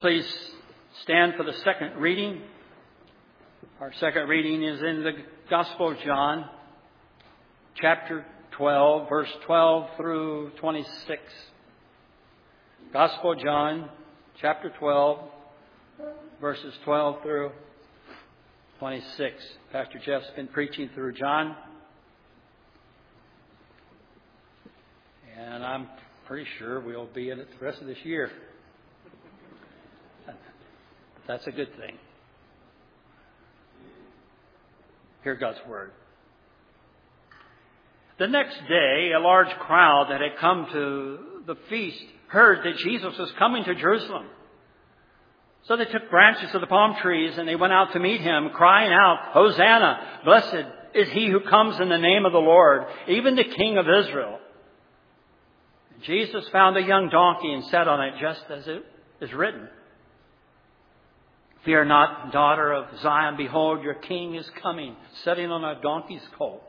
Please stand for the second reading. Our second reading is in the Gospel of John, chapter 12, verse 12 through 26. Gospel of John, chapter 12, verses 12 through 26. Pastor Jeff's been preaching through John, and I'm pretty sure we'll be in it the rest of this year. That's a good thing. Hear God's Word. The next day, a large crowd that had come to the feast heard that Jesus was coming to Jerusalem. So they took branches of the palm trees and they went out to meet him, crying out, "Hosanna! Blessed is he who comes in the name of the Lord, even the King of Israel." And Jesus found a young donkey and sat on it, just as it is written, "Fear not, daughter of Zion, behold, your king is coming, sitting on a donkey's colt."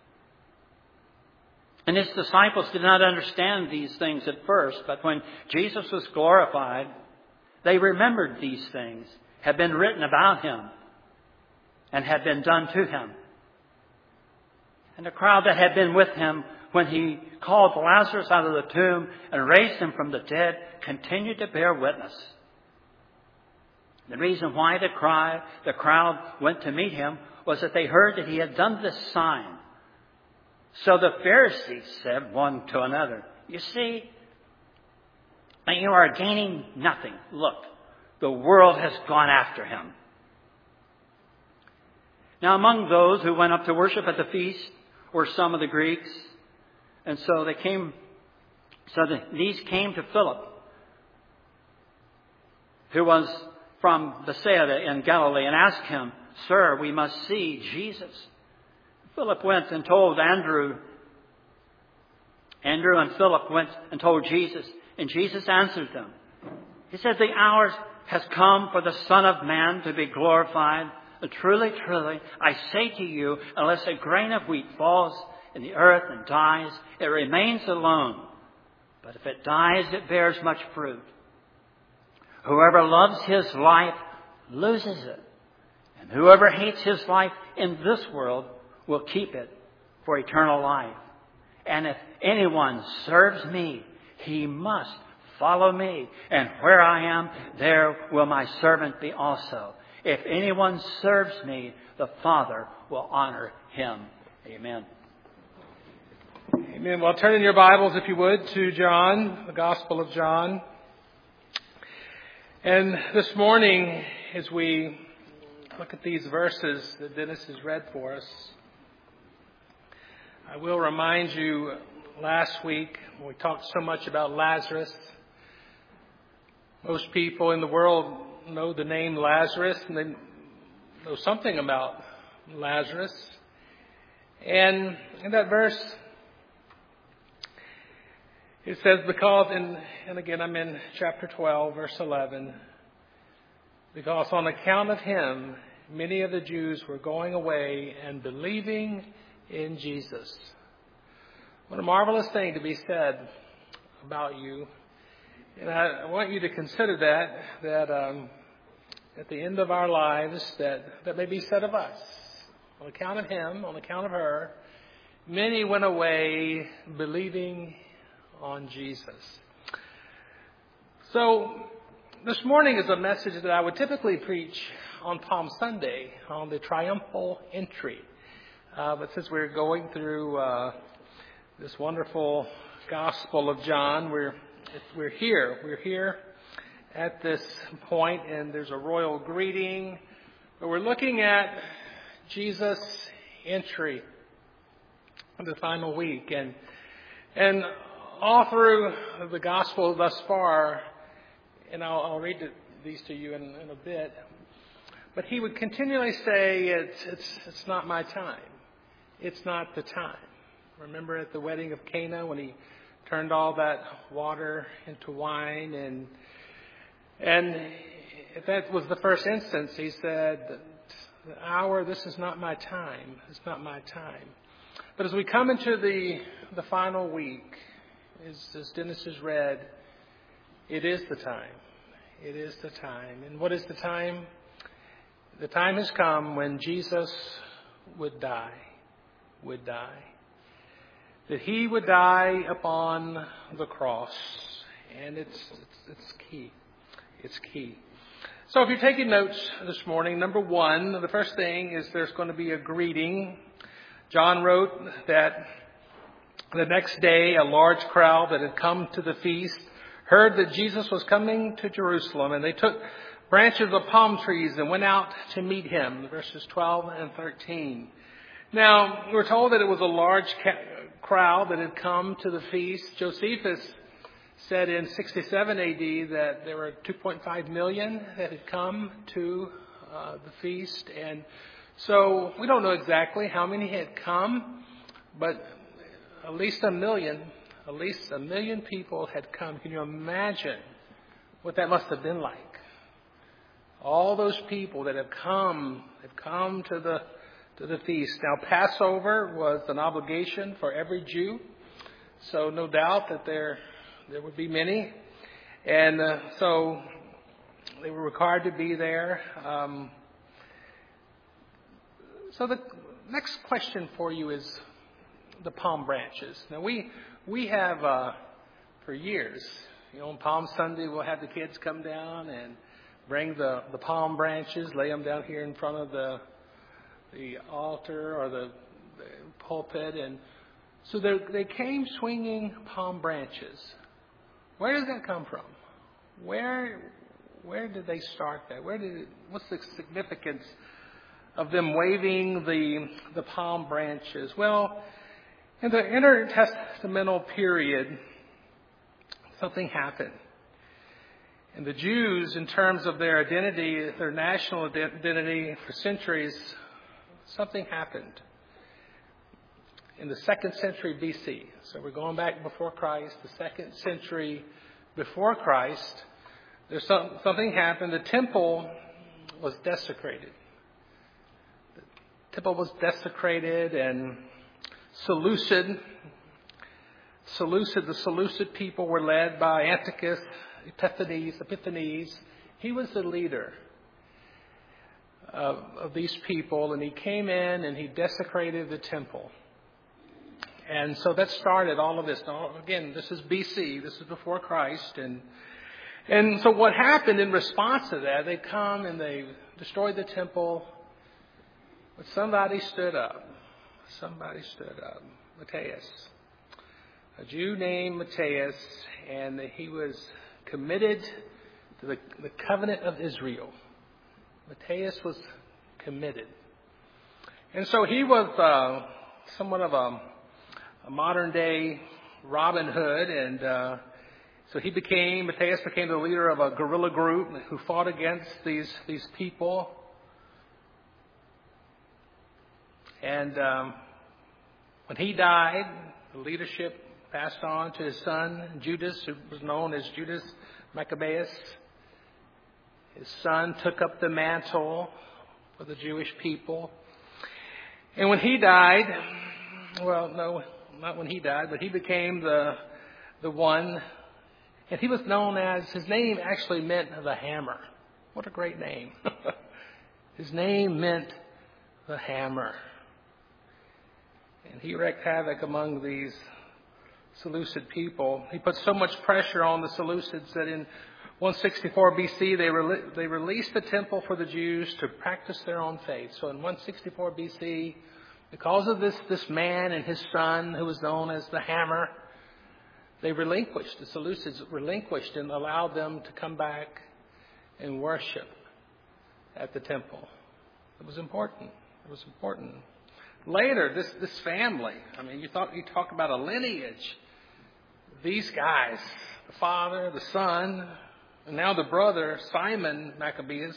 And his disciples did not understand these things at first, but when Jesus was glorified, they remembered these things had been written about him and had been done to him. And the crowd that had been with him when he called Lazarus out of the tomb and raised him from the dead continued to bear witness. The reason why the crowd went to meet him was that they heard that he had done this sign. So the Pharisees said one to another, "You see, you are gaining nothing. Look, the world has gone after him." Now among those who went up to worship at the feast were some of the Greeks. And so these came to Philip, who was from Bethsaida in Galilee, and asked him, "Sir, we must see Jesus." Philip went and told Andrew. Andrew and Philip went and told Jesus, and Jesus answered them. He said, "The hour has come for the Son of Man to be glorified. Truly, truly, I say to you, unless a grain of wheat falls in the earth and dies, it remains alone. But if it dies, it bears much fruit. Whoever loves his life loses it. And whoever hates his life in this world will keep it for eternal life. And if anyone serves me, he must follow me. And where I am, there will my servant be also. If anyone serves me, the Father will honor him." Amen. Amen. Well, turn in your Bibles, if you would, to John, the Gospel of John. And this morning, as we look at these verses that Dennis has read for us, I will remind you, last week we talked so much about Lazarus. Most people in the world know the name Lazarus, and they know something about Lazarus. And in that verse, it says, and again I'm in chapter 12, verse 11, "Because on account of him, many of the Jews were going away and believing in Jesus." What a marvelous thing to be said about you. And I want you to consider that at the end of our lives, that may be said of us. On account of him, on account of her, many went away believing on Jesus. So this morning is a message that I would typically preach on Palm Sunday, on the triumphal entry. But since we're going through this wonderful Gospel of John, we're here at this point, and there's a royal greeting. But we're looking at Jesus' entry in the final week, and all through the Gospel thus far, and I'll read these to you in a bit. But he would continually say, "It's not my time. It's not the time." Remember at the wedding of Cana when he turned all that water into wine, and if that was the first instance, he said, "The hour, this is not my time. It's not my time." But as we come into the final week, as Dennis has read, it is the time. It is the time. And what is the time? The time has come when Jesus would die. That he would die upon the cross. And it's key. It's key. So if you're taking notes this morning, number one, the first thing is there's going to be a greeting. John wrote that the next day a large crowd that had come to the feast heard that Jesus was coming to Jerusalem, and they took branches of palm trees and went out to meet him, verses 12 and 13. Now, we're told that it was a large crowd that had come to the feast. Josephus said in 67 AD that there were 2.5 million that had come to the feast. And so we don't know exactly how many had come, but at least a million people had come. Can you imagine what that must have been like? All those people that have come to the feast. Now, Passover was an obligation for every Jew, so no doubt that there would be many, and so they were required to be there. So the next question for you is the palm branches. Now we have for years, on Palm Sunday we'll have the kids come down and bring the palm branches, lay them down here in front of the altar or the pulpit, and so they came swinging palm branches. Where does that come from? Where did they start that? What's the significance of them waving the palm branches? Well, in the intertestamental period, something happened. And the Jews, in terms of their identity, their national identity for centuries, something happened. In the 2nd century BC, so we're going back before Christ, the 2nd century before Christ, there's something happened. The temple was desecrated. The temple was desecrated, and the Seleucid people were led by Antiochus Epiphanes. He was the leader of these people, and he came in and he desecrated the temple. And so that started all of this. Now, again, this is BC. This is before Christ. And so what happened in response to that, they come and they destroyed the temple. But somebody stood up. Matthias. A Jew named Matthias. And he was committed to the covenant of Israel. Matthias was committed. And so he was somewhat of a modern day Robin Hood, and so Matthias became the leader of a guerrilla group who fought against these people. And when he died, the leadership passed on to his son Judas, who was known as Judas Maccabeus. His son took up the mantle for the Jewish people. And when he died, well, no, not when he died, but he became the one, and he was known as, his name actually meant the hammer. What a great name. His name meant the hammer. And he wreaked havoc among these Seleucid people. He put so much pressure on the Seleucids that in 164 BC they released the temple for the Jews to practice their own faith. So in 164 BC, because of this man and his son, who was known as the Hammer, the Seleucids relinquished and allowed them to come back and worship at the temple. It was important. Later, this family, you talk about a lineage. These guys, the father, the son, and now the brother, Simon Maccabeus,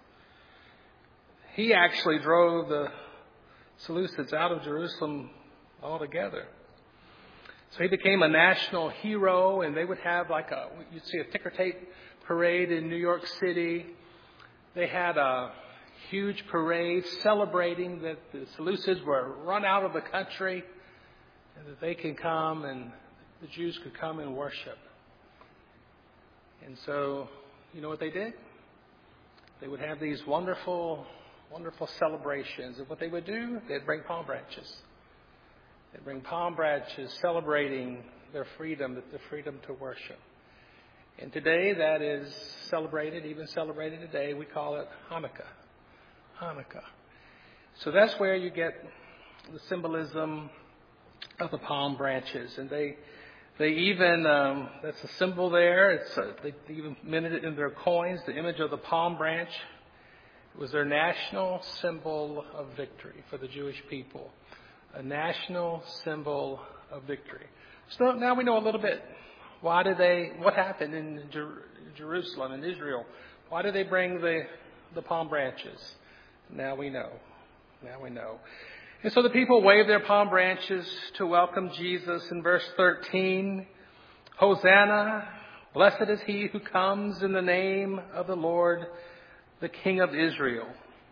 he actually drove the Seleucids out of Jerusalem altogether. So he became a national hero, and they would have you'd see a ticker tape parade in New York City. They had a huge parade celebrating that the Seleucids were run out of the country and that they can come and the Jews could come and worship. And so you know what they did? They would have these wonderful, wonderful celebrations. And what they would do, they'd bring palm branches. They'd bring palm branches celebrating their freedom, the freedom to worship. And today that is celebrated, even celebrated today. We call it Hanukkah. Hanukkah. So that's where you get the symbolism of the palm branches. And they even, that's a symbol there. They even minted it in their coins. The image of the palm branch was their national symbol of victory for the Jewish people. A national symbol of victory. So now we know a little bit. What happened in Jerusalem, in Israel? Why did they bring the palm branches? Now we know. Now we know. And so the people waved their palm branches to welcome Jesus. In verse 13, Hosanna, blessed is he who comes in the name of the Lord, the King of Israel.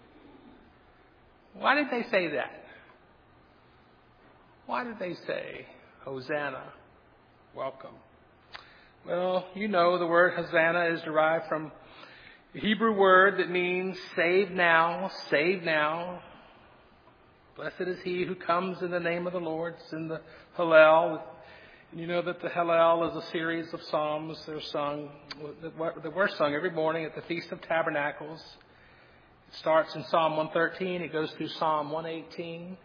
Why did they say that? Why did they say, Hosanna, welcome? Well, you know the word Hosanna is derived from the Hebrew word that means save now, save now. Blessed is he who comes in the name of the Lord. It's in the Hallel. And you know that the Hallel is a series of psalms that were sung every morning at the Feast of Tabernacles. It starts in Psalm 113. It goes through Psalm 118. In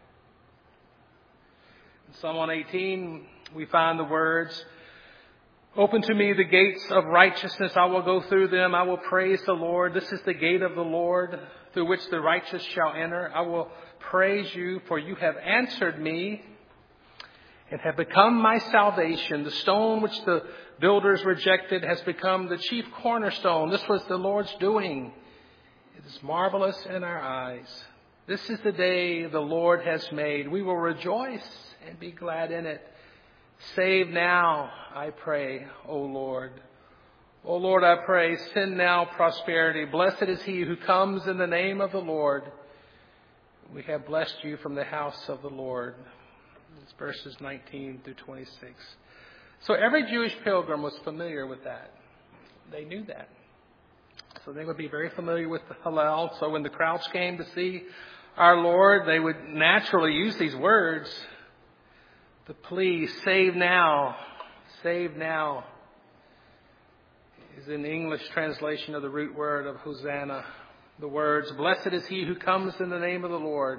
Psalm 118, we find the words, open to me the gates of righteousness. I will go through them. I will praise the Lord. This is the gate of the Lord through which the righteous shall enter. I will praise you, for you have answered me and have become my salvation. The stone which the builders rejected has become the chief cornerstone. This was the Lord's doing. It is marvelous in our eyes. This is the day the Lord has made. We will rejoice and be glad in it. Save now, I pray, O Lord. O Lord, I pray, send now prosperity. Blessed is he who comes in the name of the Lord. We have blessed you from the house of the Lord. It's verses 19 through 26. So every Jewish pilgrim was familiar with that. They knew that. So they would be very familiar with the Hallel. So when the crowds came to see our Lord, they would naturally use these words. The plea, save now, save now, is in the English translation of the root word of Hosanna. The words, blessed is he who comes in the name of the Lord.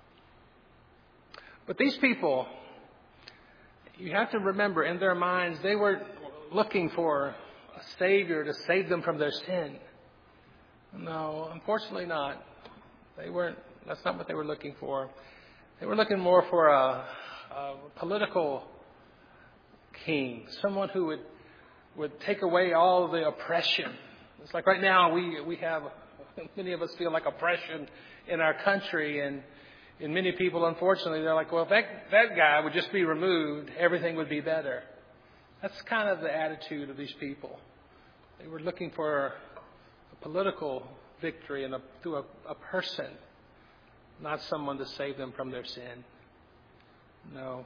But these people, you have to remember, in their minds, they were looking for a Savior to save them from their sin. No, unfortunately not. That's not what they were looking for. They were looking more for a political king, someone who would take away all of the oppression. It's like right now we have, many of us feel like oppression in our country, and many people, unfortunately, they're like, well, if that guy would just be removed, everything would be better. That's kind of the attitude of these people. They were looking for a political victory through a person, not someone to save them from their sin. No.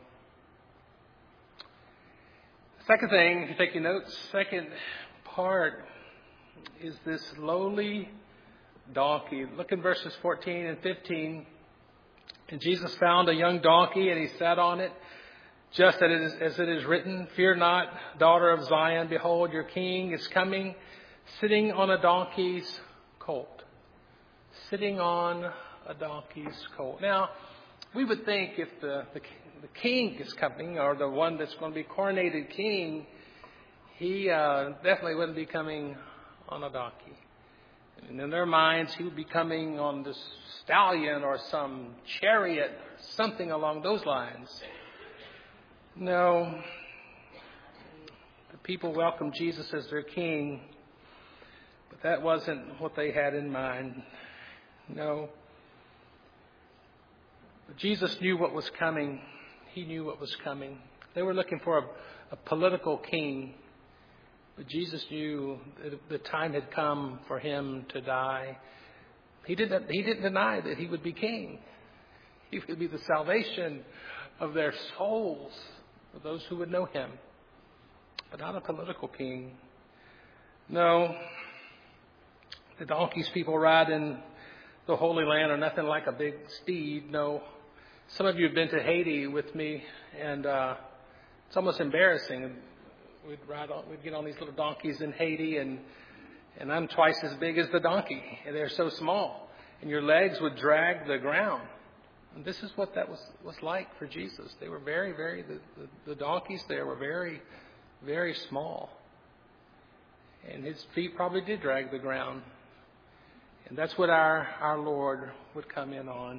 Second thing, if you take your notes, second part is this lowly donkey. Look in verses 14 and 15. And Jesus found a young donkey and he sat on it, just as it is written, fear not, daughter of Zion, behold, your king is coming, sitting on a donkey's colt. Sitting on a donkey's colt. Now, we would think if the king is coming, or the one that's going to be coronated king, he definitely wouldn't be coming on a donkey. And in their minds, he would be coming on this stallion or some chariot, something along those lines. No, the people welcomed Jesus as their king, but that wasn't what they had in mind. No. But Jesus knew what was coming. He knew what was coming. They were looking for a political king. But Jesus knew that the time had come for him to die. He didn't deny that he would be king. He would be the salvation of their souls, for those who would know him. But not a political king. No. The donkeys people ride in the Holy Land are nothing like a big steed. No. Some of you have been to Haiti with me, and it's almost embarrassing. We'd get on these little donkeys in Haiti, and I'm twice as big as the donkey, and they're so small, and your legs would drag the ground. And this is what that was like for Jesus. They were very, very, the donkeys there were very, very small. And his feet probably did drag the ground. And that's what our Lord would come in on.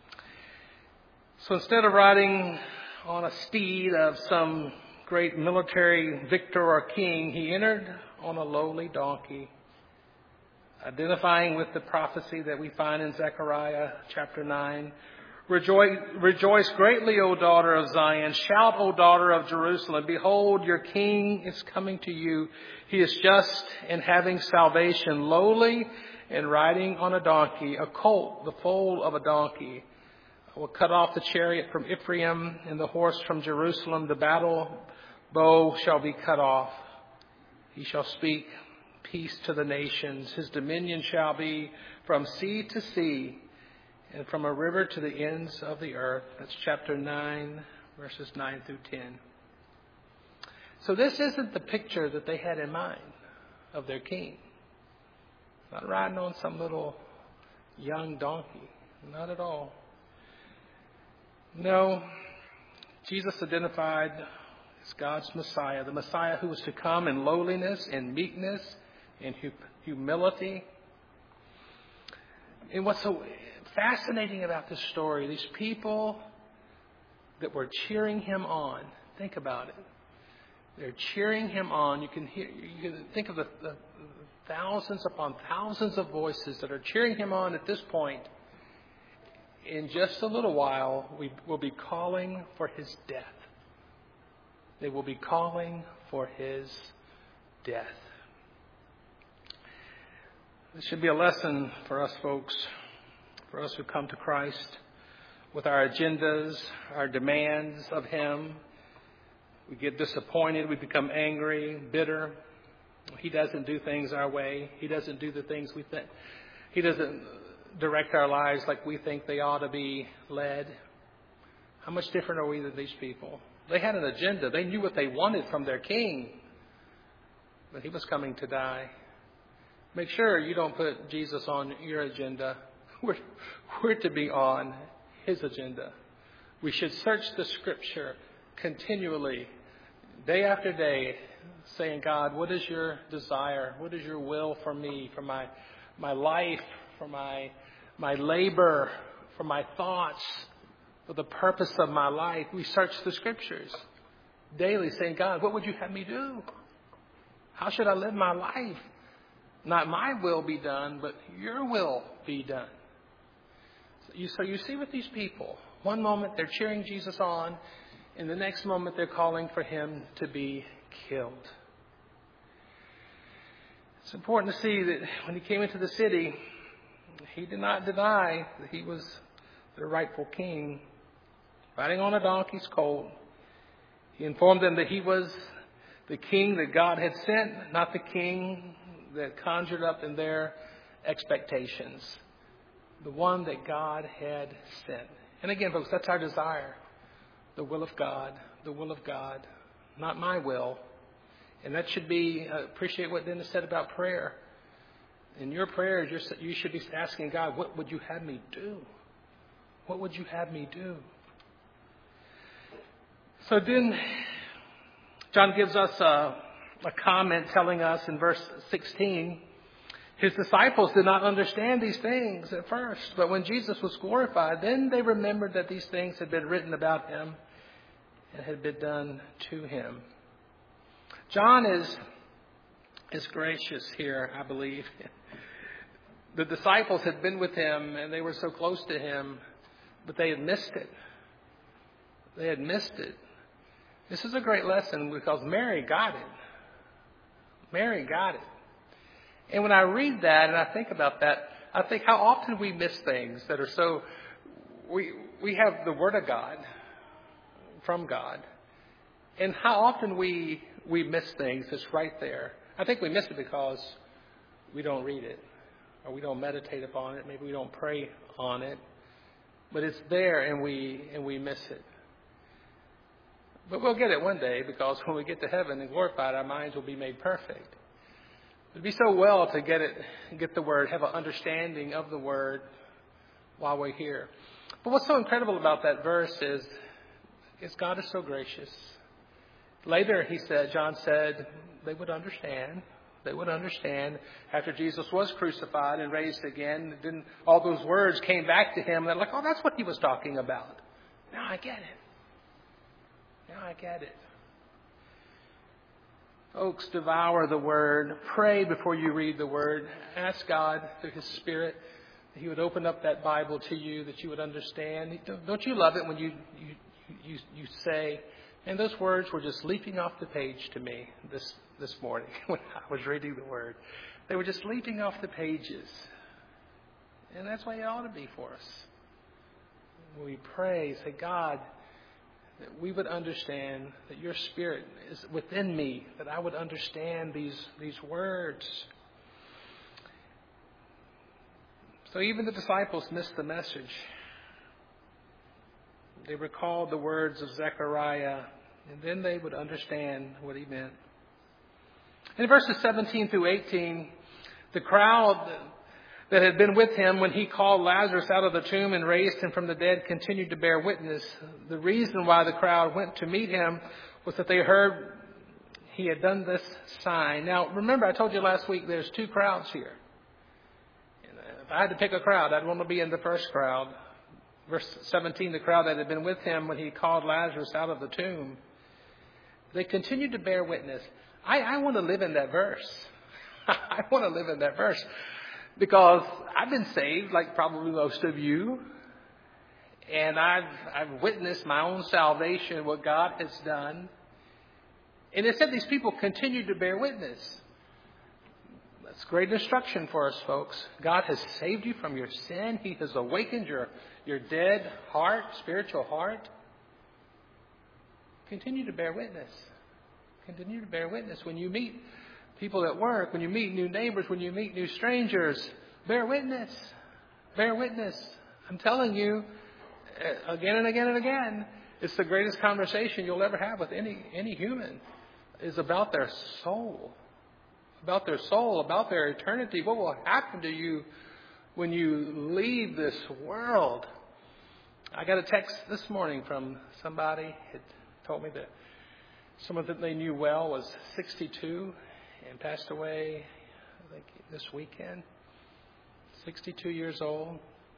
So instead of riding on a steed of some great military victor or king, he entered on a lowly donkey, identifying with the prophecy that we find in Zechariah chapter 9. Rejoice greatly, O daughter of Zion. Shout, O daughter of Jerusalem. Behold, your king is coming to you. He is just and having salvation, lowly and riding on a donkey, a colt, the foal of a donkey. I will cut off the chariot from Ephraim and the horse from Jerusalem. The battle bow shall be cut off. He shall speak peace to the nations. His dominion shall be from sea to sea, and from a river to the ends of the earth. That's chapter 9, verses 9 through 10. So this isn't the picture that they had in mind of their king. Not riding on some little young donkey. Not at all. No, Jesus identified as God's Messiah, the Messiah who was to come in lowliness, in meekness, in humility. And what's so fascinating about this story, these people that were cheering him on, think about it. They're cheering him on. You can think of the thousands upon thousands of voices that are cheering him on at this point. In just a little while, we will be calling for his death. They will be calling for his death. This should be a lesson for us folks, for us who come to Christ with our agendas, our demands of him. We get disappointed. We become angry, bitter. He doesn't do things our way. He doesn't do the things we think. He doesn't direct our lives like we think they ought to be led. How much different are we than these people? They had an agenda. They knew what they wanted from their king. But he was coming to die. Make sure you don't put Jesus on your agenda. We're to be on his agenda. We should search the Scripture continually, day after day, saying, God, what is your desire? What is your will for me, for my life, for my labor, for my thoughts, for the purpose of my life? We search the Scriptures daily, saying, God, what would you have me do? How should I live my life? Not my will be done, but your will be done. So you see with these people, one moment they're cheering Jesus on, and the next moment they're calling for him to be killed. It's important to see that when he came into the city, he did not deny that he was the rightful king. Riding on a donkey's colt, he informed them that he was the king that God had sent, not the king that conjured up in their expectations. The one that God had sent. And again, folks, that's our desire. The will of God. The will of God. Not my will. And that should be, appreciate what Dennis said about prayer. In your prayers, you should be asking God, what would you have me do? What would you have me do? So then, John gives us a comment telling us in verse 16, his disciples did not understand these things at first, but when Jesus was glorified, then they remembered that these things had been written about him and had been done to him. John is gracious here, I believe. The disciples had been with him and they were so close to him, but they had missed it. They had missed it. This is a great lesson because Mary got it. Mary got it. And when I read that and I think about that, I think how often we miss things that are so... We have the Word of God from God. And how often we miss things that's right there. I think we miss it because we don't read it. or we don't meditate upon it. Maybe we don't pray on it. But it's there, and we miss it. But we'll get it one day, because when we get to heaven and glorified, our minds will be made perfect. It'd be so well to get the Word, have an understanding of the Word while we're here. But what's so incredible about that verse is God is so gracious. Later, John said, they would understand. They would understand after Jesus was crucified and raised again. Then all those words came back to him. And they're like, oh, that's what he was talking about. Now I get it. Now I get it. Folks, devour the Word. Pray before you read the Word. Ask God through His Spirit that He would open up that Bible to you, that you would understand. Don't you love it when you say, and those words were just leaping off the page to me this morning when I was reading the Word. They were just leaping off the pages. And that's why it ought to be for us. When we pray, say, God, that we would understand, that your Spirit is within me, that I would understand these words. So even the disciples missed the message. They recalled the words of Zechariah, and then they would understand what he meant. In verses 17 through 18, the crowd that had been with him when he called Lazarus out of the tomb and raised him from the dead continued to bear witness. The reason why the crowd went to meet him was that they heard he had done this sign. Now, remember, I told you last week there's two crowds here. If I had to pick a crowd, I'd want to be in the first crowd. Verse 17, the crowd that had been with him when he called Lazarus out of the tomb, they continued to bear witness. I want to live in that verse. I want to live in that verse because I've been saved like probably most of you. And I've witnessed my own salvation, what God has done. And it said these people continued to bear witness. That's great instruction for us, folks. God has saved you from your sin. He has awakened your dead heart, spiritual heart. Continue to bear witness. Continue to bear witness. When you meet people at work, when you meet new neighbors, when you meet new strangers, bear witness. Bear witness. I'm telling you, again and again and again, it's the greatest conversation you'll ever have with any human is about their soul. About their soul, about their eternity. What will happen to you when you leave this world? I got a text this morning from somebody who told me that someone that they knew well was 62 and passed away, I think, this weekend. 62 years old.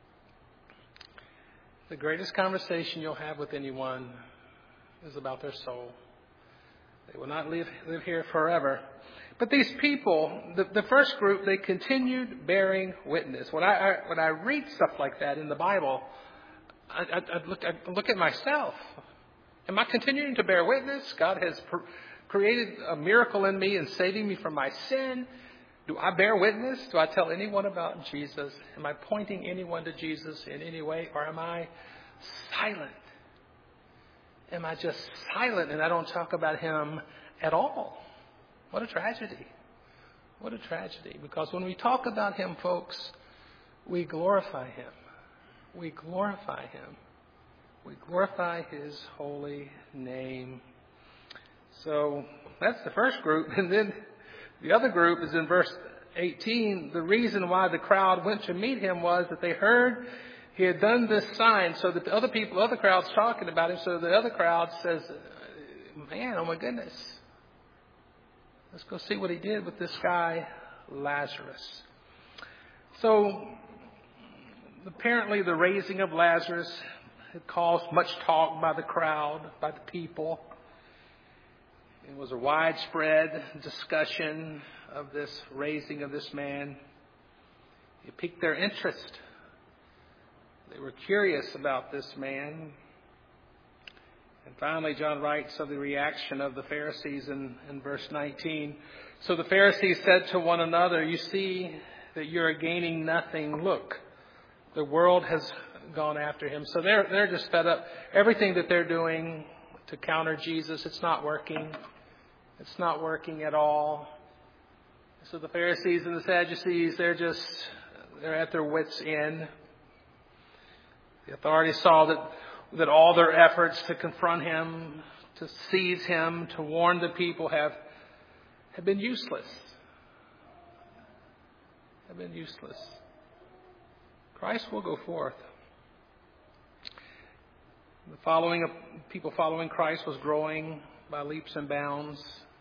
The greatest conversation you'll have with anyone is about their soul. They will not live here forever. But these people, the first group, they continued bearing witness. When I read stuff like that in the Bible, I look at myself. Am I continuing to bear witness? God has created a miracle in me and saving me from my sin. Do I bear witness? Do I tell anyone about Jesus? Am I pointing anyone to Jesus in any way? Or am I silent? Am I just silent and I don't talk about him at all? What a tragedy. What a tragedy. Because when we talk about him, folks, we glorify him. We glorify him. We glorify his holy name. So that's the first group. And then the other group is in verse 18. The reason why the crowd went to meet him was that they heard he had done this sign. So that the other crowd's talking about him. So the other crowd says, man, oh my goodness. Let's go see what he did with this guy, Lazarus. So apparently the raising of Lazarus had caused much talk by the crowd, by the people. It was a widespread discussion of this raising of this man. It piqued their interest. They were curious about this man. And finally, John writes of the reaction of the Pharisees in verse 19. So the Pharisees said to one another, you see that you're gaining nothing. Look, the world has gone after him. So they're just fed up. Everything that they're doing to counter Jesus, it's not working. It's not working at all. So the Pharisees and the Sadducees, they're just they're at their wits' end. The authorities saw that all their efforts to confront him, to seize him, to warn the people have been useless. Have been useless. Christ will go forth. The people following Christ was growing by leaps and bounds.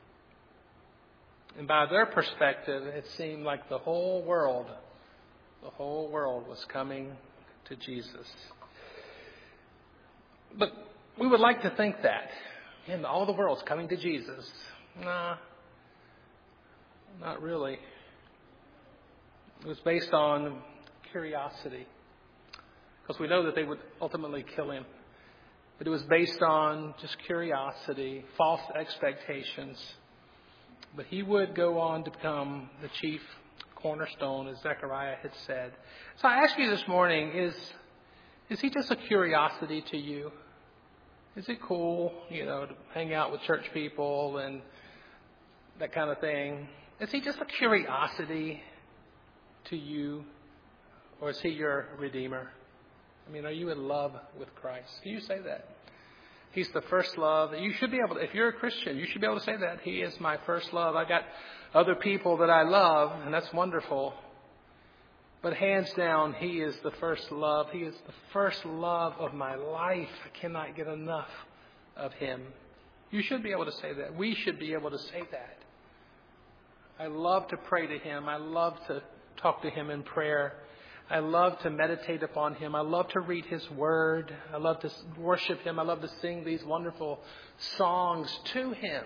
And by their perspective, it seemed like the whole world was coming to Jesus. But we would like to think that. And all the world's coming to Jesus. Nah, not really. It was based on curiosity. Because we know that they would ultimately kill him. But it was based on just curiosity, false expectations. But he would go on to become the chief cornerstone, as Zechariah had said. So I ask you this morning, is he just a curiosity to you? Is it cool, to hang out with church people and that kind of thing? Is he just a curiosity to you? Or is he your Redeemer? Are you in love with Christ? Can you say that? He's the first love. You should be able to, if you're a Christian, you should be able to say that. He is my first love. I got other people that I love, and that's wonderful. But hands down, he is the first love. He is the first love of my life. I cannot get enough of him. You should be able to say that. We should be able to say that. I love to pray to him. I love to talk to him in prayer. I love to meditate upon him. I love to read his word. I love to worship him. I love to sing these wonderful songs to him.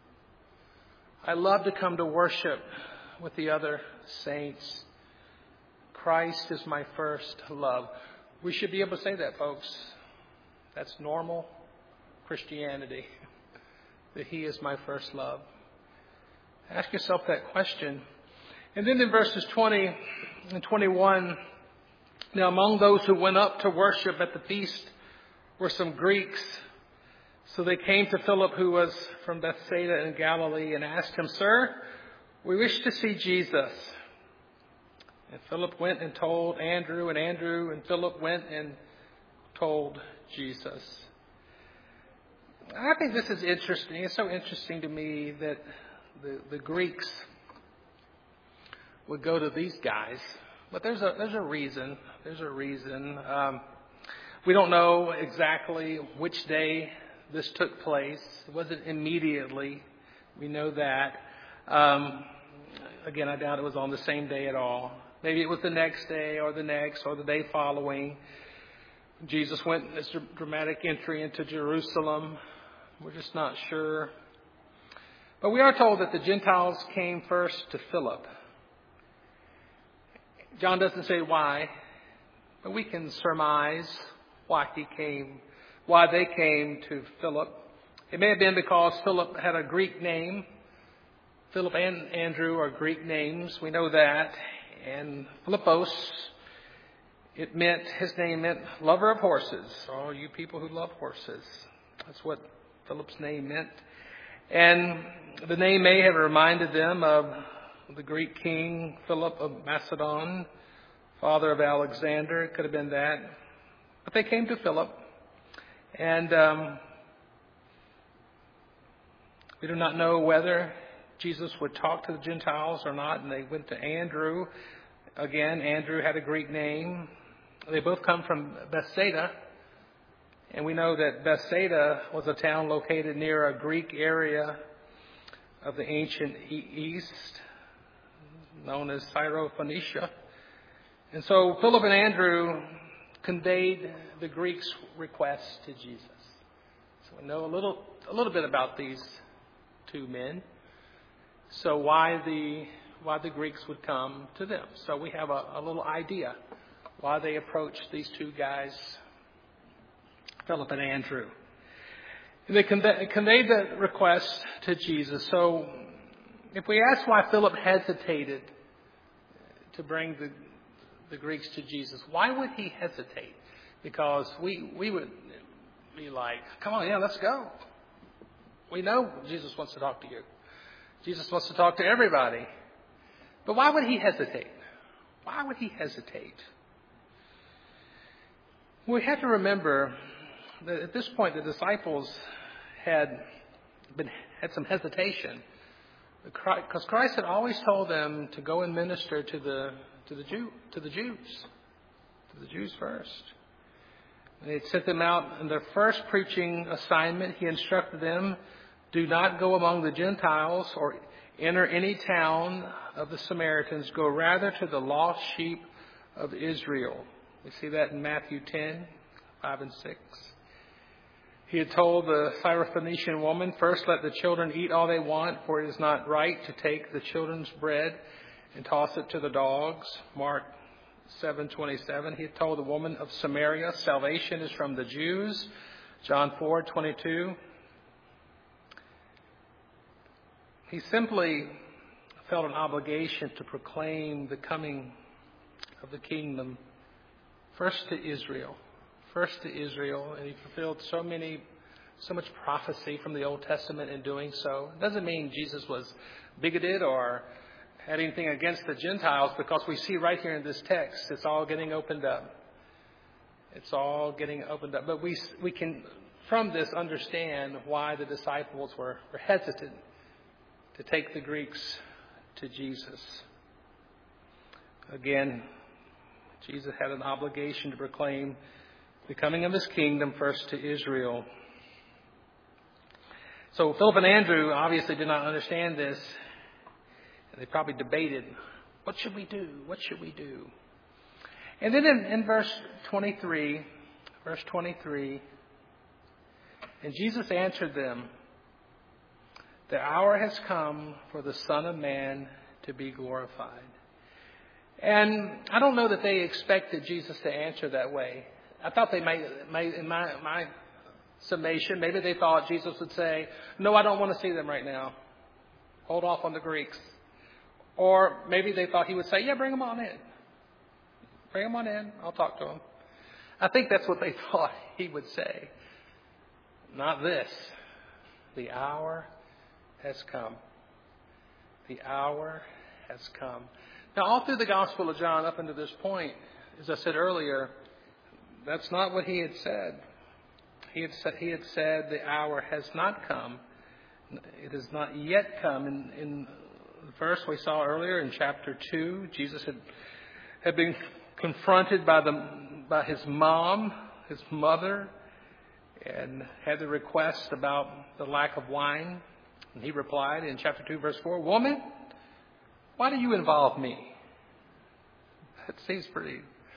I love to come to worship with the other saints. Christ is my first love. We should be able to say that, folks. That's normal Christianity, that he is my first love. Ask yourself that question. And then in verses 20 and 21, now among those who went up to worship at the feast were some Greeks. So they came to Philip, who was from Bethsaida in Galilee, and asked him, "Sir, we wish to see Jesus." And Philip went and told Andrew, and Andrew and Philip went and told Jesus. I think this is interesting. It's so interesting to me that the Greeks would go to these guys. But there's a reason. There's a reason. We don't know exactly which day this took place. It wasn't immediately. We know that. Again, I doubt it was on the same day at all. Maybe it was the next day or the next or the day following. Jesus went in this dramatic entry into Jerusalem. We're just not sure. But we are told that the Gentiles came first to Philip. John doesn't say why, but we can surmise why they came to Philip. It may have been because Philip had a Greek name. Philip and Andrew are Greek names. We know that. And Philippos, his name meant lover of horses. All you people who love horses. That's what Philip's name meant. And the name may have reminded them of the Greek king Philip of Macedon, father of Alexander. It could have been that. But they came to Philip. And we do not know whether Jesus would talk to the Gentiles or not. And they went to Andrew. Again, Andrew had a Greek name. They both come from Bethsaida. And we know that Bethsaida was a town located near a Greek area of the ancient East, known as Syrophoenicia. And so Philip and Andrew conveyed the Greeks' request to Jesus. So we know a little bit about these two men. So why the Greeks would come to them. So we have a little idea why they approached these two guys, Philip and Andrew. And they conveyed the request to Jesus. So if we ask why Philip hesitated to bring the Greeks to Jesus, why would he hesitate? Because we would be like, come on, yeah, let's go. We know Jesus wants to talk to you. Jesus wants to talk to everybody. But why would he hesitate? Why would he hesitate? We have to remember that at this point the disciples had some hesitation, because Christ had always told them to go and minister to the Jews first. And he had sent them out in their first preaching assignment. He instructed them, do not go among the Gentiles or enter any town of the Samaritans. Go rather to the lost sheep of Israel. We see that in Matthew 10, 5 and 6. He had told the Syrophoenician woman, first let the children eat all they want, for it is not right to take the children's bread and toss it to the dogs. Mark 7:27. He had told the woman of Samaria, salvation is from the Jews. John 4:22. He simply felt an obligation to proclaim the coming of the kingdom first to Israel, and he fulfilled so much prophecy from the Old Testament in doing so. It doesn't mean Jesus was bigoted or had anything against the Gentiles, because we see right here in this text, it's all getting opened up. It's all getting opened up. But we can, from this, understand why the disciples were hesitant to take the Greeks to Jesus. Again, Jesus had an obligation to proclaim the coming of his kingdom first to Israel. So Philip and Andrew obviously did not understand this. And they probably debated, what should we do? What should we do? And then in verse 23, and Jesus answered them, the hour has come for the Son of Man to be glorified. And I don't know that they expected Jesus to answer that way. I thought they might in my summation, maybe they thought Jesus would say, no, I don't want to see them right now. Hold off on the Greeks. Or maybe they thought he would say, yeah, bring them on in. Bring them on in. I'll talk to them. I think that's what they thought he would say. Not this. The hour has come. The hour has come. Now, all through the Gospel of John up until this point, as I said earlier, that's not what he had said. He had said the hour has not come. It has not yet come. In the verse we saw earlier in chapter 2, Jesus had been confronted by his mom, his mother, and had the request about the lack of wine. And he replied in chapter 2, verse 4, woman, why do you involve me? That seems pretty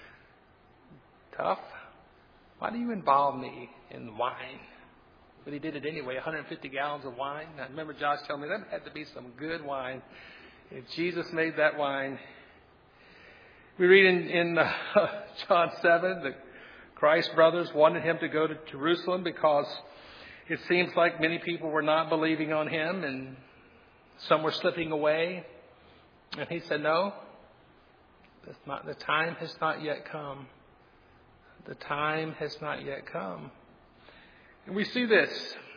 tough. Why do you involve me in wine? But he did it anyway, 150 gallons of wine. I remember Josh telling me that had to be some good wine. If Jesus made that wine. We read in John 7 that Christ's brothers wanted him to go to Jerusalem because it seems like many people were not believing on him and some were slipping away. And he said, no, the time has not yet come. The time has not yet come. And we see this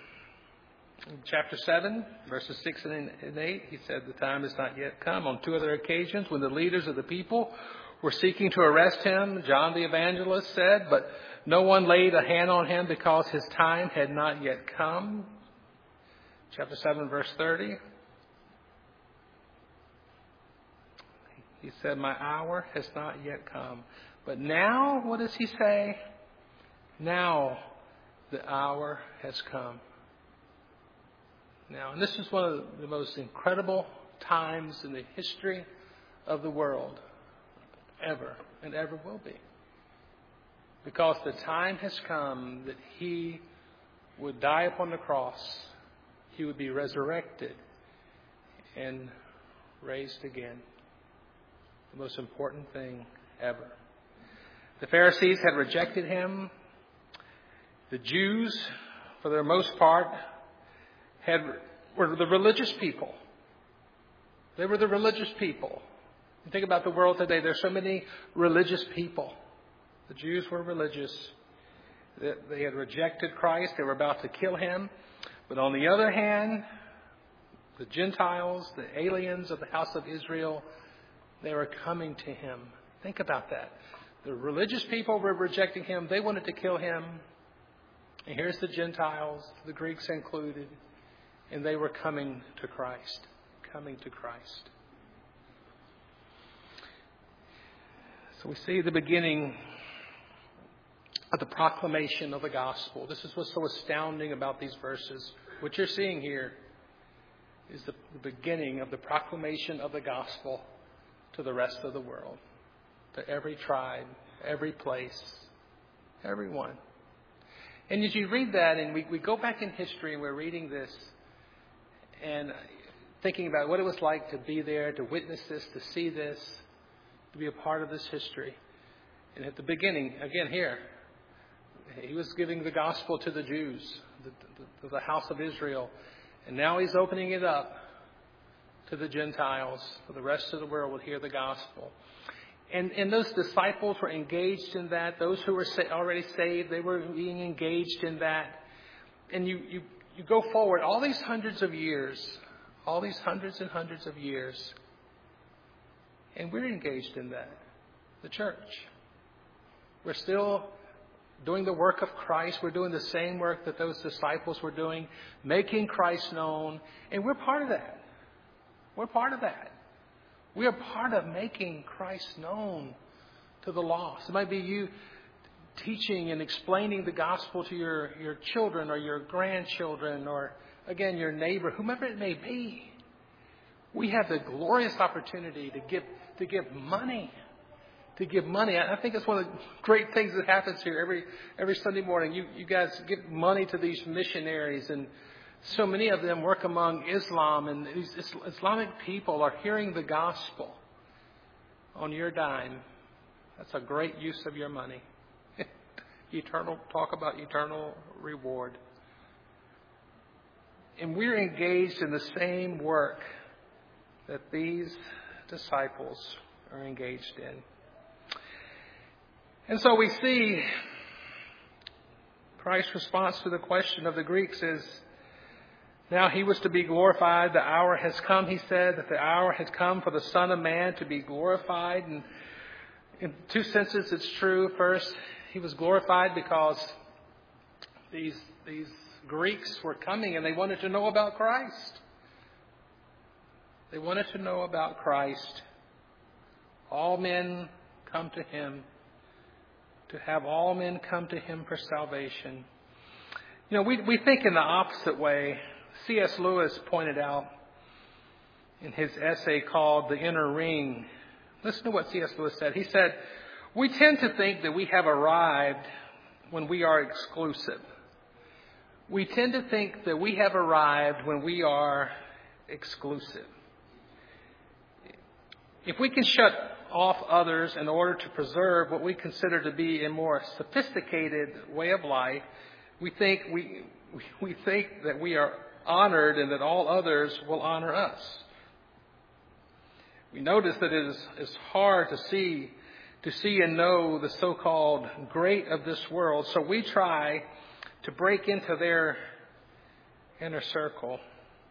in chapter 7, verses 6 and 8. He said the time has not yet come. On 2 other occasions, when the leaders of the people were seeking to arrest him, John the evangelist said, but no one laid a hand on him because his time had not yet come. Chapter 7, verse 30. He said, my hour has not yet come. But now, what does he say? Now the hour has come. Now, and this is one of the most incredible times in the history of the world, ever, and ever will be. Because the time has come that he would die upon the cross, he would be resurrected and raised again. The most important thing ever. The Pharisees had rejected him. The Jews, for their most part, were the religious people. They were the religious people. You think about the world today, there's so many religious people. The Jews were religious. They had rejected Christ. They were about to kill him. But on the other hand, the Gentiles, the aliens of the house of Israel, they were coming to him. Think about that. The religious people were rejecting him. They wanted to kill him. And here's the Gentiles, the Greeks included, and they were coming to Christ. Coming to Christ. So we see the beginning of the proclamation of the gospel. This is what's so astounding about these verses. What you're seeing here is the beginning of the proclamation of the gospel to the rest of the world, to every tribe, every place, everyone. And as you read that, and we go back in history and we're reading this and thinking about what it was like to be there, to witness this, to see this, to be a part of this history. And at the beginning, again here, he was giving the gospel to the Jews, to the house of Israel. And now he's opening it up to the Gentiles, so the rest of the world would hear the gospel. And those disciples were engaged in that. Those who were already saved, they were being engaged in that. And you go forward all these hundreds of years, all these hundreds and hundreds of years, and we're engaged in that, the church. We're still doing the work of Christ. We're doing the same work that those disciples were doing, making Christ known, and we're part of that. We're part of that. We are part of making Christ known to the lost. It might be you teaching and explaining the gospel to your children or your grandchildren or, again, your neighbor, whomever it may be. We have the glorious opportunity to give money. To give money. I think it's one of the great things that happens here every Sunday morning. You guys give money to these missionaries, and so many of them work among Islam, and these Islamic people are hearing the gospel on your dime. That's a great use of your money. Talk about eternal reward. And we're engaged in the same work that these disciples are engaged in. And so we see Christ's response to the question of the Greeks is, now he was to be glorified. The hour has come, he said, that the hour has come for the Son of Man to be glorified. And in two senses, it's true. First, he was glorified because these Greeks were coming and they wanted to know about Christ. They wanted to know about Christ. All men come to him. To have all men come to him for salvation. You know, we think in the opposite way. C.S. Lewis pointed out in his essay called The Inner Ring. Listen to what C.S. Lewis said. He said, we tend to think that we have arrived when we are exclusive. We tend to think that we have arrived when we are exclusive. If we can shut off others in order to preserve what we consider to be a more sophisticated way of life, we think that we are honored and that all others will honor us. We notice that it is hard to see and know the so-called great of this world, so we try to break into their inner circle.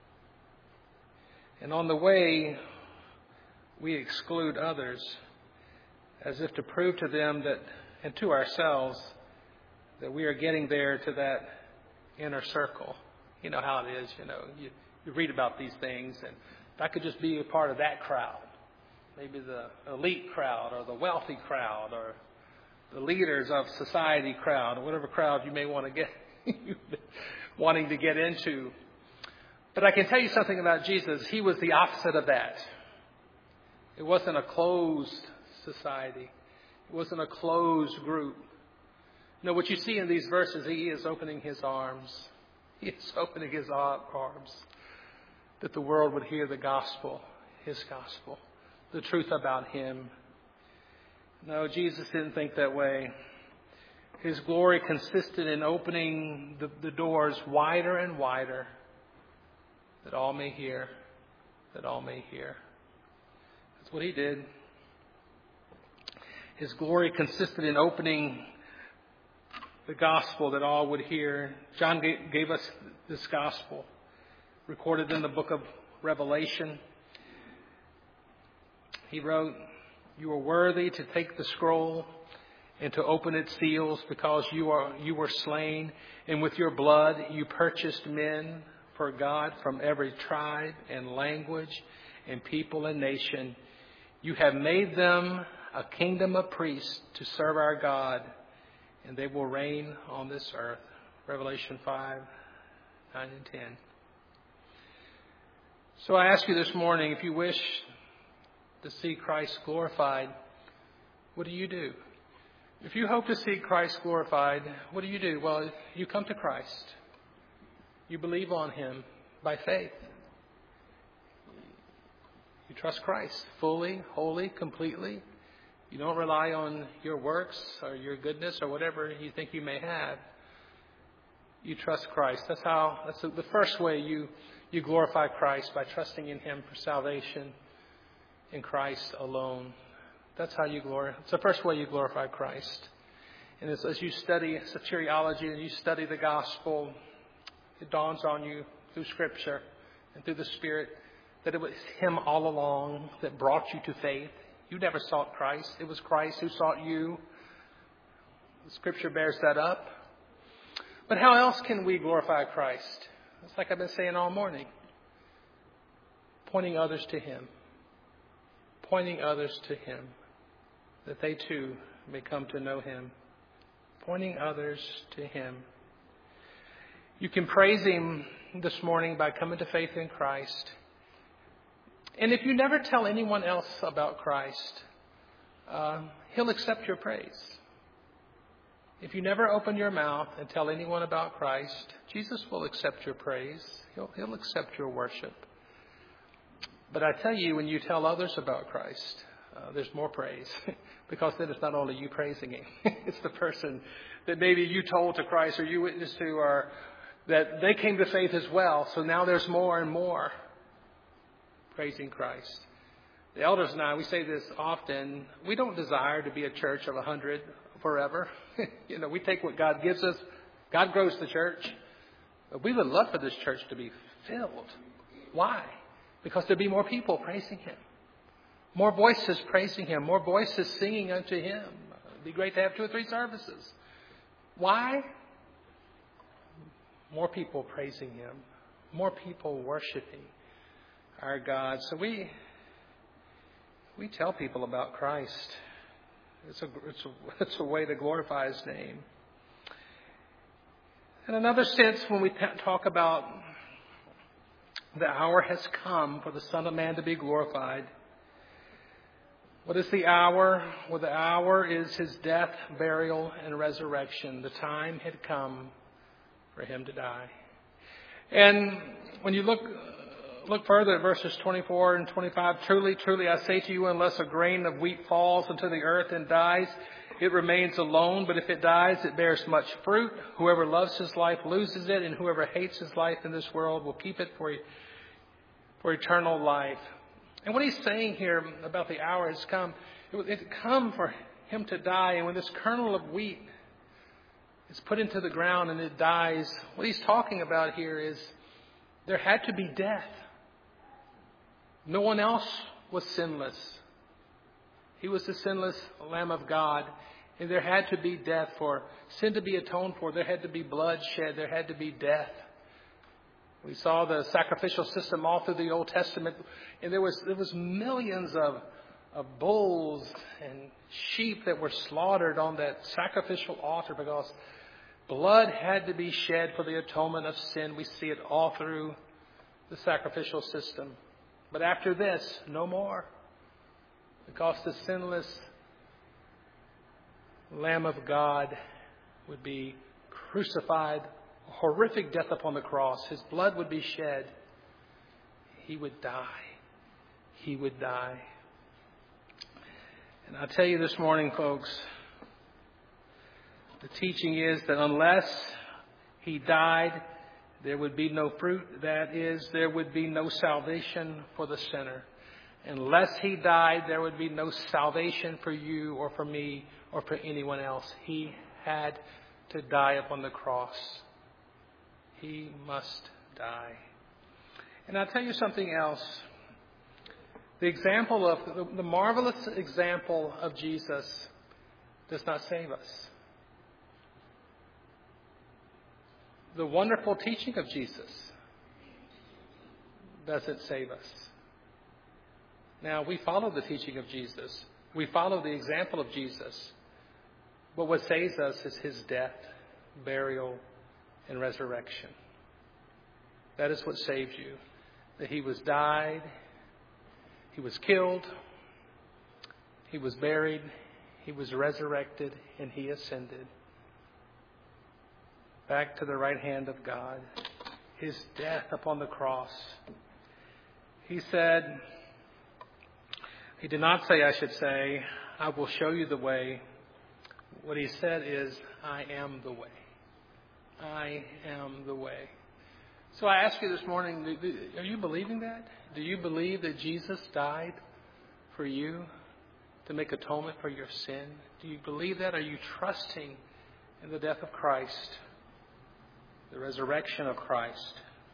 And on the way, we exclude others as if to prove to them that, and to ourselves, that we are getting there to that inner circle. You know how it is, you read about these things, and if I could just be a part of that crowd, maybe the elite crowd or the wealthy crowd or the leaders of society crowd or whatever crowd you may want to get, wanting to get into. But I can tell you something about Jesus. He was the opposite of that. It wasn't a closed society. It wasn't a closed group. No, what you see in these verses, he is opening his arms. He is opening his arms that the world would hear the gospel, his gospel, the truth about him. No, Jesus didn't think that way. His glory consisted in opening the doors wider and wider that all may hear, that all may hear. That's what he did. His glory consisted in opening the gospel that all would hear. John gave us this gospel, recorded in the book of Revelation. He wrote, You are worthy to take the scroll and to open its seals, because you were slain, and with your blood you purchased men for God from every tribe and language and people and nation. You have made them a kingdom of priests to serve our God, and they will reign on this earth. Revelation 5, 9 and 10. So I ask you this morning, if you wish to see Christ glorified, what do you do? If you hope to see Christ glorified, what do you do? Well, you come to Christ. You believe on Him by faith. You trust Christ fully, wholly, completely. You don't rely on your works or your goodness or whatever you think you may have. You trust Christ. That's the first way you glorify Christ, by trusting in Him for salvation in Christ alone. That's how you glorify. It's the first way you glorify Christ. And as you study soteriology and you study the gospel, it dawns on you through Scripture and through the Spirit that it was Him all along that brought you to faith. You never sought Christ. It was Christ who sought you. The Scripture bears that up. But how else can we glorify Christ? It's like I've been saying all morning. Pointing others to Him. Pointing others to Him, that they too may come to know Him. Pointing others to Him. You can praise Him this morning by coming to faith in Christ. And if you never tell anyone else about Christ, He'll accept your praise. If you never open your mouth and tell anyone about Christ, Jesus will accept your praise. He'll accept your worship. But I tell you, when you tell others about Christ, there's more praise. Because then it's not only you praising Him. It's the person that maybe you told to Christ or you witnessed to, or that they came to faith as well. So now there's more and more praising Christ. The elders and I, we say this often. We don't desire to be a church of 100 forever. We take what God gives us. God grows the church. But we would love for this church to be filled. Why? Because there'd be more people praising Him. More voices praising Him. More voices singing unto Him. It'd be great to have 2 or 3 services. Why? More people praising Him. More people worshiping our God. So we tell people about Christ. It's a way to glorify His name. In another sense, when we talk about the hour has come for the Son of Man to be glorified. What is the hour? Well, the hour is His death, burial, and resurrection. The time had come for Him to die. And when you look further at verses 24 and 25, truly, truly, I say to you, unless a grain of wheat falls into the earth and dies, it remains alone. But if it dies, it bears much fruit. Whoever loves his life loses it, and whoever hates his life in this world will keep it for eternal life. And what he's saying here about the hour has come, it had come for Him to die. And when this kernel of wheat is put into the ground and it dies, what he's talking about here is there had to be death. No one else was sinless. He was the sinless Lamb of God. And there had to be death for sin to be atoned for. There had to be blood shed. There had to be death. We saw the sacrificial system all through the Old Testament. And there was millions of bulls and sheep that were slaughtered on that sacrificial altar because blood had to be shed for the atonement of sin. We see it all through the sacrificial system. But after this, no more. Because the sinless Lamb of God would be crucified, a horrific death upon the cross. His blood would be shed. He would die. He would die. And I'll tell you this morning, folks, the teaching is that unless He died, there would be no fruit. That is, there would be no salvation for the sinner. Unless He died, there would be no salvation for you or for me or for anyone else. He had to die upon the cross. He must die. And I'll tell you something else. The marvelous example of Jesus does not save us. The wonderful teaching of Jesus doesn't save us. Now, we follow the teaching of Jesus. We follow the example of Jesus. But what saves us is his death, burial, and resurrection. That is what saves you. That he was died, he was killed, he was buried, he was resurrected, and he ascended back to the right hand of God. His death upon the cross. He said, he did not say, I should say, I will show you the way. What he said is, I am the way. I am the way. So I ask you this morning, are you believing that? Do you believe that Jesus died for you to make atonement for your sin? Do you believe that? Are you trusting in the death of Christ, the resurrection of Christ?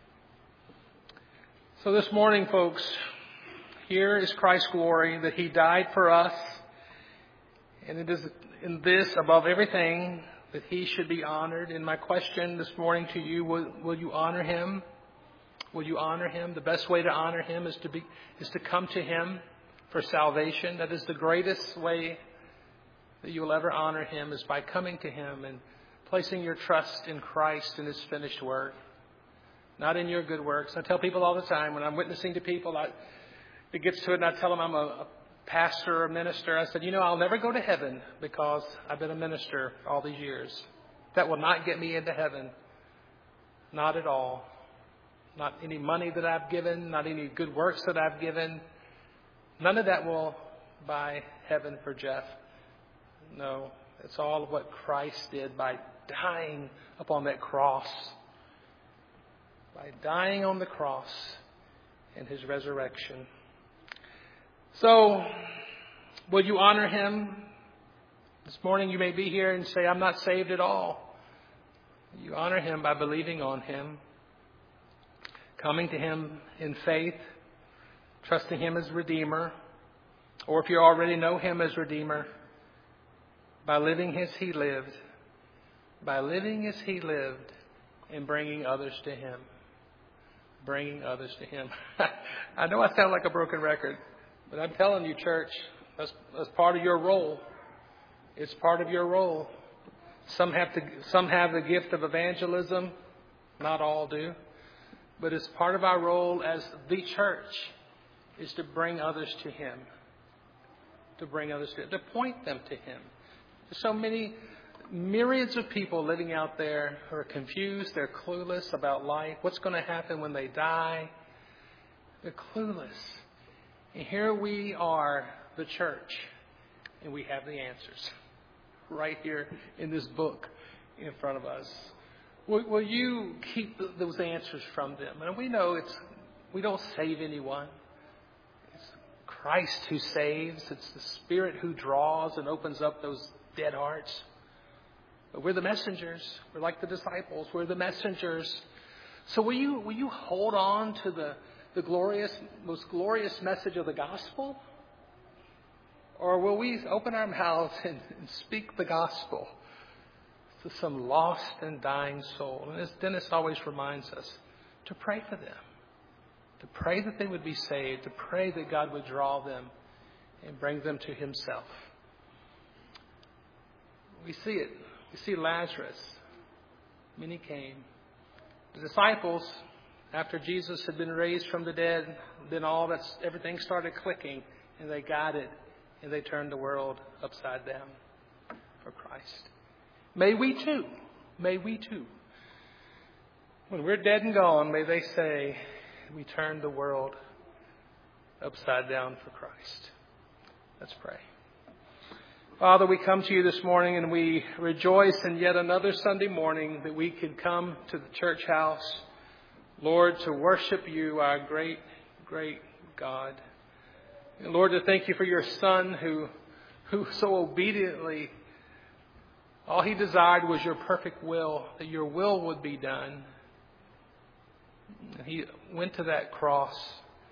So this morning, folks, here is Christ's glory, that he died for us. And it is in this, above everything, that he should be honored. And my question this morning to you, will you honor him? Will you honor him? The best way to honor him is to come to him for salvation. That is the greatest way that you will ever honor him, is by coming to him and placing your trust in Christ and his finished work, not in your good works. I tell people all the time when I'm witnessing to people, it gets to it and I tell them I'm a pastor or minister. I said, I'll never go to heaven because I've been a minister all these years. That will not get me into heaven. Not at all. Not any money that I've given, not any good works that I've given. None of that will buy heaven for Jeff. No, it's all what Christ did by dying upon that cross. By dying on the cross and his resurrection. So, will you honor him? This morning you may be here and say, I'm not saved at all. You honor him by believing on him, coming to him in faith, trusting him as Redeemer, or if you already know him as Redeemer, by living as he lived, and bringing others to him. Bringing others to him. I know I sound like a broken record, but I'm telling you, church, that's part of your role. It's part of your role. Some have the gift of evangelism. Not all do. But it's part of our role as the church is to bring others to him. To point them to him. There's so many myriads of people living out there who are confused. They're clueless about life. What's going to happen when they die? They're clueless. And here we are, the church, and we have the answers right here in this book in front of us. Will you keep those answers from them? And we know we don't save anyone. It's Christ who saves. It's the Spirit who draws and opens up those dead hearts. But we're the messengers. We're like the disciples. We're the messengers. So will you hold on to the most glorious message of the gospel? Or will we open our mouths and speak the gospel to some lost and dying soul? And as Dennis always reminds us, to pray for them. To pray that they would be saved. To pray that God would draw them and bring them to himself. We see it. We see Lazarus. Many came. The disciples, after Jesus had been raised from the dead, then everything started clicking, and they got it, and they turned the world upside down for Christ. May we too. May we too. When we're dead and gone, may they say, we turned the world upside down for Christ. Let's pray. Father, we come to you this morning and we rejoice in yet another Sunday morning that we can come to the church house, Lord, to worship you, our great, great God. And Lord, to thank you for your Son who so obediently, all he desired was your perfect will, that your will would be done. And he went to that cross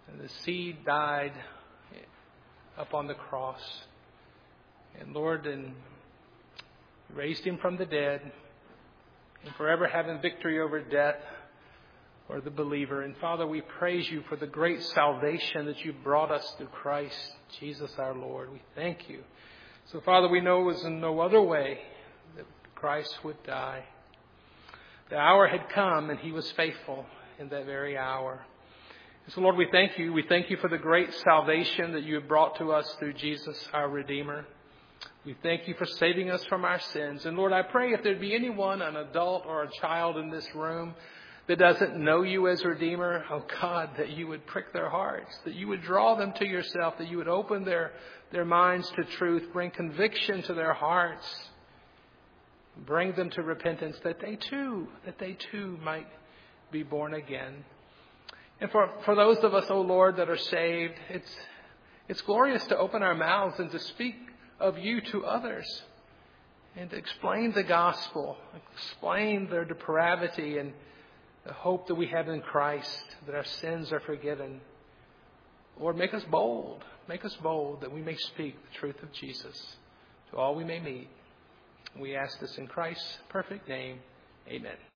And the seed died up on the cross. And Lord, and raised him from the dead, and forever having victory over death or the believer. And Father, we praise you for the great salvation that you brought us through Christ Jesus our Lord. We thank you. So Father, we know it was in no other way that Christ would die. The hour had come, and he was faithful in that very hour. And so Lord, we thank you. We thank you for the great salvation that you have brought to us through Jesus our Redeemer. We thank you for saving us from our sins. And Lord, I pray if there'd be anyone, an adult or a child in this room that doesn't know you as Redeemer, oh God, that you would prick their hearts, that you would draw them to yourself, that you would open their minds to truth, bring conviction to their hearts, bring them to repentance, that they too might be born again. And for those of us, oh Lord, that are saved, it's glorious to open our mouths and to speak of you to others and to explain the gospel, explain their depravity and the hope that we have in Christ, that our sins are forgiven. Lord, make us bold that we may speak the truth of Jesus to all we may meet. We ask this in Christ's perfect name. Amen.